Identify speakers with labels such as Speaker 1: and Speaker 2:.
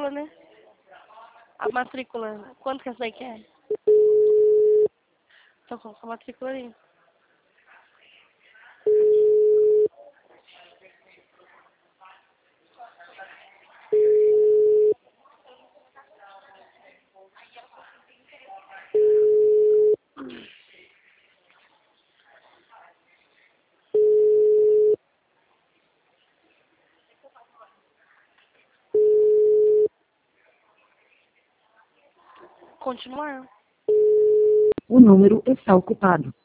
Speaker 1: matrícula, né? A matrícula. Quanto que essa daí quer? Então coloca a matrícula aí. Continuar.
Speaker 2: O número está ocupado.